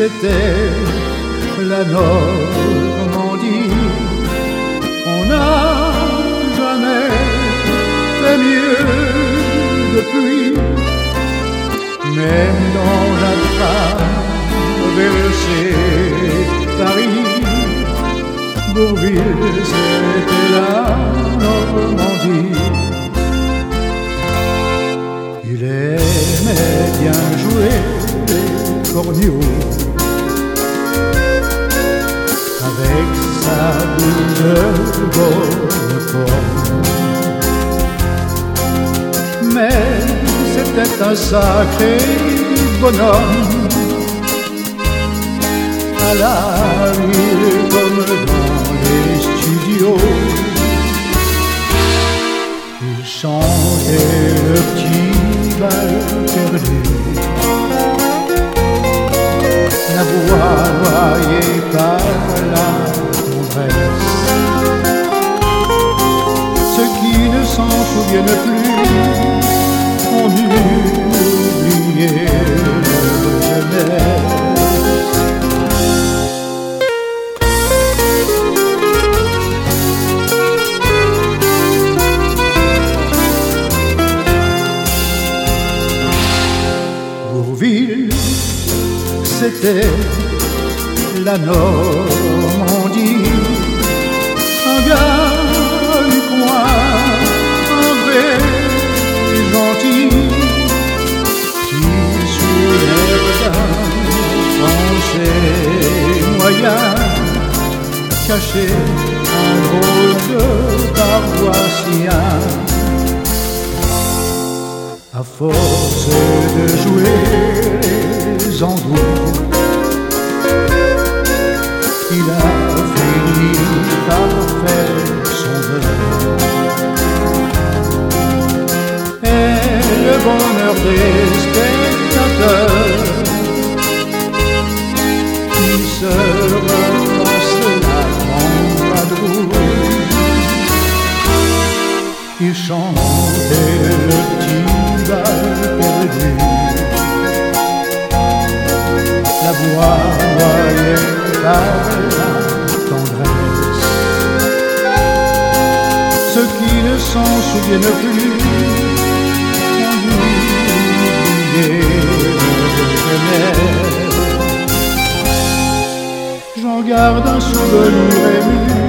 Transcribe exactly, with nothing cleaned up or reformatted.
c'était la Normandie. On n'a jamais fait mieux depuis, même dans la traversée Paris. Bourvil, c'était la Normandie. Il aimait bien jouer les corneaux avec sa douce bonne forme. Mais c'était un sacré bonhomme, à la ville comme dans les studios. Il chantait le petit bal perdu, la voix noyée par la tendresse. Ceux qui ne s'en souviennent plus ont oublié leur jeunesse. Bourvil, c'était la Normandie, un gars du coin, un vrai gentil, qui sous l'air d'un français moyen cachait un drôle de paroissien. À force de jouer les andouilles, il a fini par faire son deuil. Et le bonheur des spectateurs qui se relancent la grande vadrouille, il chantait le petit perdu, la voix noyée par la tendresse. Ceux qui ne s'en souviennent plus ont oublié leur jeunesse. J'en garde un souvenir ému